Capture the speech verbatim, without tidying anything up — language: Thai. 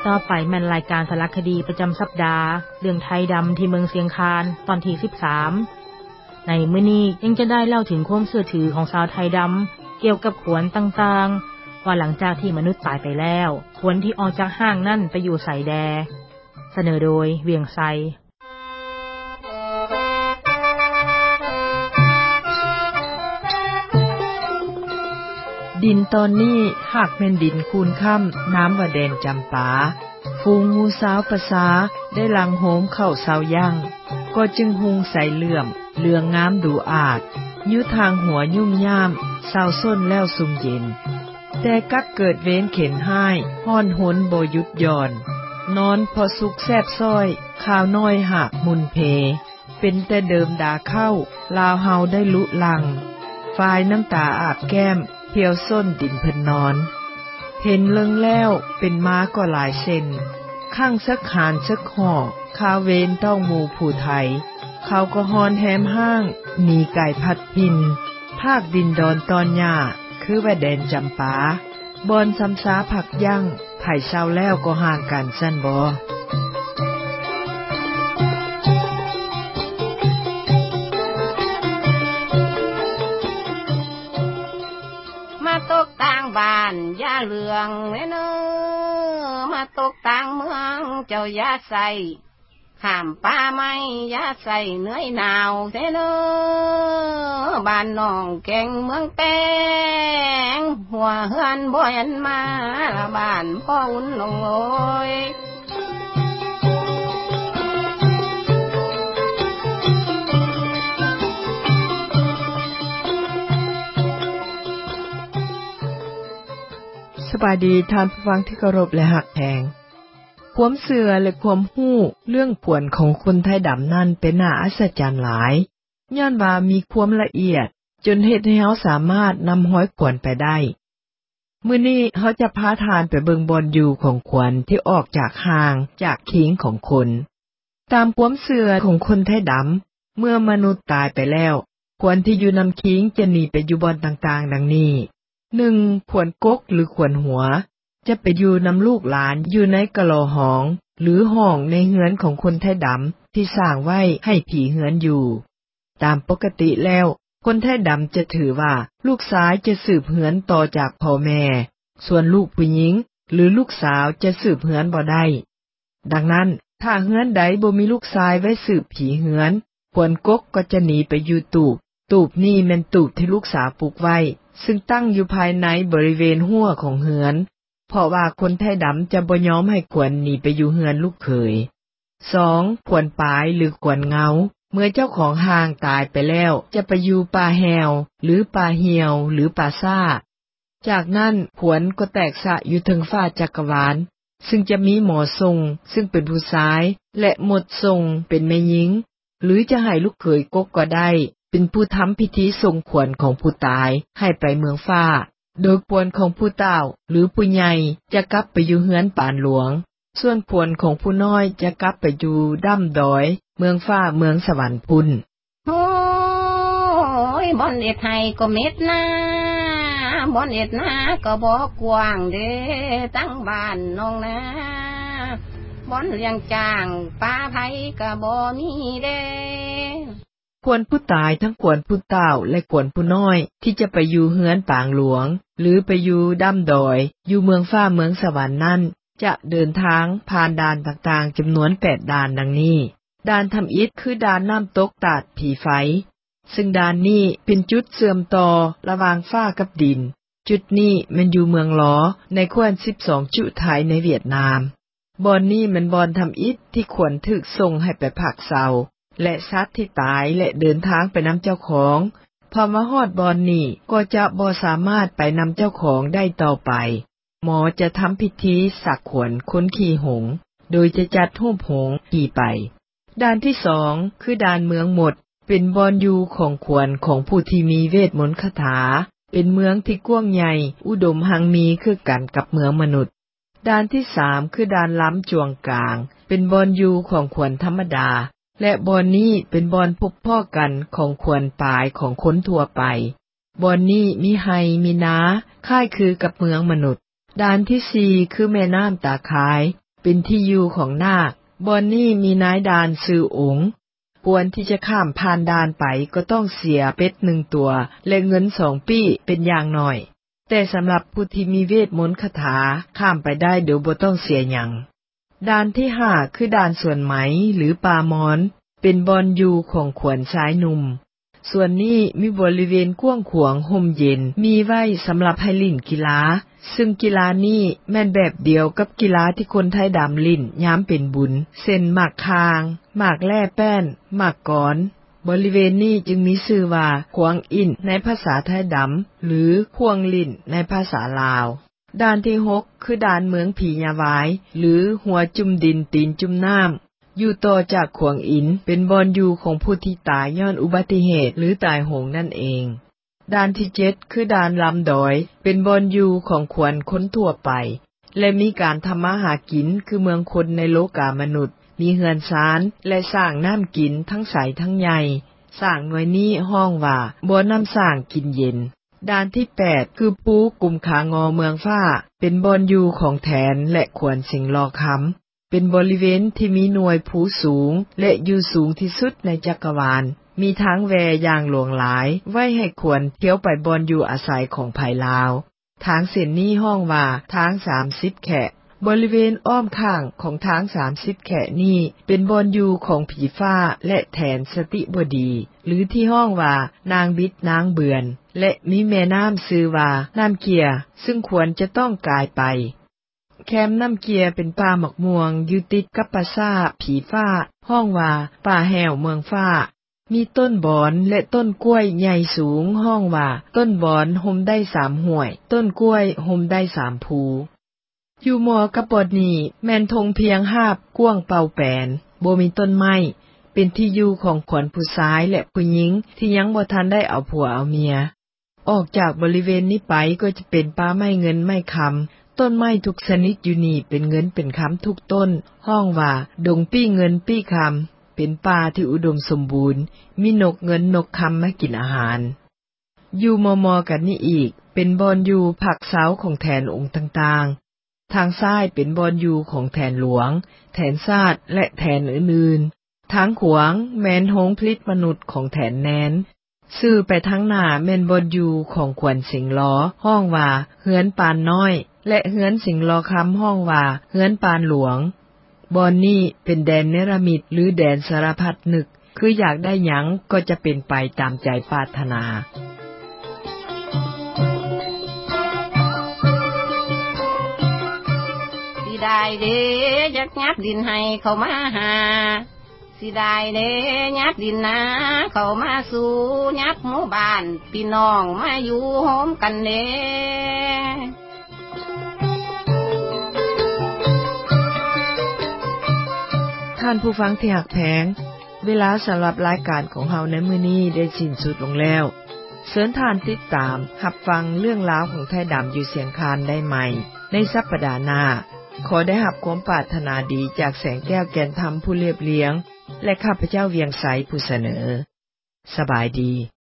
ต่อไปแม่นรายการสารคดีประจำสัปดาห์เรื่องไทยดำที่เมืองเสียงคานตอนที่สิบสามในมื้อนี้ยังจะได้เล่าถึงความเชื่อถือของชาวไทยดำเกี่ยวกับขวนต่างๆว่าหลังจากที่มนุษย์ตายไปแล้วขวนที่ออกจากห้างนั่นไปอยู่ไสแดเสนอโดยเวียงไซดินตอนนี้หากแม่นดินคูนค่ำน้ำว่าแดนจำปาฟูงงูสาวประสาได้ลังโหมเข้าเสาย่างก็จึงหุงใส่เหลื่อมเหลืองงามดูอาจยุทางหัวยุ่มย่ามเศร้าส้นแล้วสุมเย็นแต่กักเกิดเว้นเข็นห้ายห้อนหนบ่หยุดย่อนนอนพอสุกแซบซ้อยข้าวน้อยหากมุนเพเป็นแต่เดิมดาเข้าลาวเฮาได้ลุลังฝ่ายน้ำตาอาบแก้มเพียวส้นดินเพิ่นนอนเห็นเลิงแล้วเป็นม้าก็หลายเส้นข้างสักหานสักห่อข้าเวนต้องหมู่ผู้ไทยเขาก็ฮอนแหมห้างหนีไก่พัดพินภาคดินดอนตอนหญ้าคือว่าแดนจำปาบอนซ้ำซาผักยั่งไผ่เศร้าแล้วก็ห่างกันสั้นบ่บ้านย่าเหลืองแน่เนอมาตกต่างเมืองเจ้าย่าใส่ข้ามป่าไม้ย่าใส่เหนื่อยหนาวแน่เนอบ้านน้องแก่งเมืองแป้งหัวเฮือนบ่เห็นมาละบ้านพ่ออุ่นลงโอยสบายดีท่านผู้ฟังที่เคารพและหักแพงความเชื่อและความรู้เรื่องผวนของคนไทยดำนั้นเป็นน่าอัศจรรย์หลายย้อนว่ามีความละเอียดจนเฮ็ดให้เฮาสามารถนำห้อยขวนไปได้มื้อนี้เฮาจะพาทานไปเบิ่งบอนอยู่ของขวนที่ออกจากหางจากขิงของคนตามความเชื่อของคนไทยดำเมื่อมนุษย์ตายไปแล้วขวนที่อยู่นำขิงจะหนีไปอยู่บอนต่างๆดังนี้หนึ่งขวนกกหรือขวนหัวจะไปอยู่นำลูกหลานอยู่ในกะโหลหองหรือห้องในเฮือนของคนไทยดำที่สร้างไว้ให้ผีเฮือนอยู่ตามปกติแล้วคนไทยดำจะถือว่าลูกชายจะสืบเฮือนต่อจากพ่อแม่ส่วนลูกผู้หญิงหรือลูกสาวจะสืบเฮือนบ่ได้ดังนั้นถ้าเฮือนใดบ่มีลูกชายไว้สืบผีเฮือนขวนกกก็จะหนีไปอยู่ตูบตูบนี่แม่นตูบที่ลูกสาวปลูกไว้ซึ่งตั้งอยู่ภายในบริเวณหัวของเฮือนเพราะว่าคนไทยดำจะบ่ยอมให้ขวนหนีไปอยู่เฮือนลูกเขยสองขวนปายหรือขวนเงาเมื่อเจ้าของห้างตายไปแล้วจะไปอยู่ป่าแหวหรือป่าเหี่ยวหรือป่าซ่าจากนั้นขวนก็แตกสะอยู่ถึงฟ้าจักรวาลซึ่งจะมีหมอทรงซึ่งเป็นผู้ชายและหมดทรงเป็นแม่หญิงหรือจะให้ลูกเขยกกก็ได้เป็นผู้ทำพิธีส่งขวนของผู้ตายให้ไปเมืองฟ้าโดยขวนของผู้เฒ่าหรือผู้ใหญ่จะกลับไปอยู่เฮือนปานหลวงส่วนขวนของผู้น้อยจะกลับไปอยู่ดํดอยเมืองฟ้าเมืองสวรรค์พุ่นโอ้ยบ่อนเอ็ดให้ก็เม็ดนาบ่อนเอ็ดนาก็บ่กว้างเด้ตั้งบ้านน้องนาบ่อนเลี้ยงจ้างป้าไผก็บ่มีเด้ขวนผู้ตายทั้งขวนผู้เฒ่าและขวนผู้น้อยที่จะไปอยู่เฮือนปางหลวงหรือไปอยู่ดํดอยอยู่เมืองฟ้าเมืองสวรรค์นั้นจะเดินทางผ่านด่านต่างๆจำนวนแปดด่านดังนี้ด่านทำอิฐคือด่านน้ำตกตาดผีไฟซึ่งด่านนี้เป็นจุดเชื่อมต่อระหว่างฟ้ากับดินจุดนี้มันอยู่เมืองล้อในแคว้นสิบสองจุไทยในเวียดนามบอนนี้มันบอนทำอิฐที่ควรถึกส่งให้ไปพักเศร้าและสัตว์ที่ตายและเดินทางไปนำเจ้าของพอมาฮอดบอนนี้ก็จะบ่สามารถไปนำเจ้าของได้ต่อไปหมอจะทำพิธีสักขวนค้นขี่หงโดยจะจัดรูปหงขี่ไปด้านที่สองคือด้านเมืองหมดเป็นบอนอยู่ของขวนของผู้ที่มีเวทมนต์คาถาเป็นเมืองที่กว้างใหญ่อุดมหังมีคือกันกับเมืองมนุษย์ด้านที่สามคือด้านล้ำจวงกลางเป็นบอนอยู่ของขวนธรรมดาและบอนนี้เป็นบอนพบพ่อกันของขวนปายของคนทั่วไปบอนนี้มีไฮมีนาคล้ายคือกับเมืองมนุษย์ด้านที่สี่คือแม่น้ำตาคายเป็นที่อยู่ของนาคบอนนี้มีนายด่านชื่อองค์ควรที่จะข้ามผ่านด่านไปก็ต้องเสียเป็ดหนึ่งตัวและเงินสองปี้เป็นอย่างน้อยแต่สำหรับผู้ที่มีเวทมนต์คาถาข้ามไปได้โดยบ่ต้องเสียหยังด่านที่ห้าคือด่านส่วนไหมหรือป่ามอนเป็นบอนอยู่ของขวนชายหนุ่มส่วนนี้มีบริเวณกว้างขวางห่มเย็นมีไว้สำหรับให้ลิ่นกีฬาซึ่งกีฬานี้แม่นแบบเดียวกับกีฬาที่คนไทยดำลิ่นยามเป็นบุญเส้นหมากคางหมากแล่แป้นหมากกอนบริเวณนี้จึงมีชื่อว่าขวางอินในภาษาไทยดำหรือขวงลิ่นในภาษาลาวด่านที่หกคือด่านเมืองผียาวายหรือหัวจุ่มดินตีนจุ่มน้ำอยู่ต่อจากขวงอินเป็นบอนอยู่ของผู้ที่ตายย้อนอุบัติเหตุหรือตายโหงนั่นเองด่านที่เจ็ดคือด่านลำดอยเป็นบอนอยู่ของขวนคนทั่วไปและมีการทำมาหากินคือเมืองคนในโลกามนุษย์มีเฮือนซานและสร้างน้ำกินทั้งใสทั้งใหญ่สร้างหน่วยนี้ห้องว่าบ่อน้ำสร้างกินเย็นด่านที่แปดคือปูกุมขางอเมืองฟ้าเป็นบอนอยู่ของแถนและขวนสิงลอคำเป็นบริเวณที่มีหน่วยภูสูงและอยู่สูงที่สุดในจักรวาลมีทางแวอย่างหลวงหลายไว้ให้ควรเที่ยวไปบอนอยู่อาศัยของภายลาวทางเส้นนี้ห้องว่าทางสามสิบแขะบริเวณอ้อมข้างของทางสามสิบแขะนี้เป็นบอนอยู่ของผีฟ้าและแถนสติบดีหรือที่ห้องว่านางบิดนางเบือนและมีแม่น้ำชื่อว่าน้ำเกียซึ่งควรจะต้องกลายไปแคมน้ำเกียเป็นป่าหมอกม่วงอยู่ติดกับปราสาทผีฟ้าห้องว่าป่าแหวเมืองฟ้ามีต้นบอนและต้นกล้วยใหญ่สูงห้องว่าต้นบอนห่มได้สามห้วยต้นกล้วยห่มได้สามภูอยู่หมอกับบอนนี้แม่นทงเพียงหาบกว้างเป่าแปนบ่มีต้นไม้เป็นที่อยู่ของขวัญผู้ชายและผู้หญิงที่ยังบ่ทันได้เอาผัวเอาเมียออกจากบริเวณนี้ไปก็จะเป็นป่าไม้เงินไม้คำต้นไม้ทุกชนิดอยู่นี่เป็นเงินเป็นคำทุกต้นห้องว่าดงปี้เงินปี้คำเป็นป่าที่อุดมสมบูรณ์มีนกเงินนกคำมากินอาหารอยู่มอมอกันนี่อีกเป็นบอนอยู่ผักเสาของแทนองค์ต่างๆทางซ้ายเป็นบอนอยู่ของแทนหลวงแทนซาดและแทนอื่นๆทางขวางแม้นโฮงพลิตมนุษย์ของแทนแนนซื่อไปทางหน้าแม่นบอนอยู่ของขวัญสิงล้อห้องว่าเฮือนปานน้อยและเฮือนสิงลอคำห้องว่าเฮือนปานหลวงบอนนี่เป็นแดนเนรมิตหรือแดนสารพัดนึกคืออยากได้หยังก็จะเป็นไปตามใจปรารถนาสิได้เด้ยักยับดินให้เขามาหาสิได้เด้ยับดินนาเขามาสู่ยับหมู่บ้านพี่น้องมาอยู่โฮมกันเด้ท่านผู้ฟังที่หักแพงเวลาสำหรับรายการของเฮาในมื้อนี้ได้สิ้นสุดลงแล้วเชิญท่านติดตามรับฟังเรื่องราวของไทยดำอยู่เสียงคานได้ใหม่ในสัปดาห์หน้าขอได้รับความปรารถนาดีจากแสงแก้วแก่นธรรมผู้เรียบเลี้ยงและข้าพเจ้าเวียงไสผู้เสนอสบายดี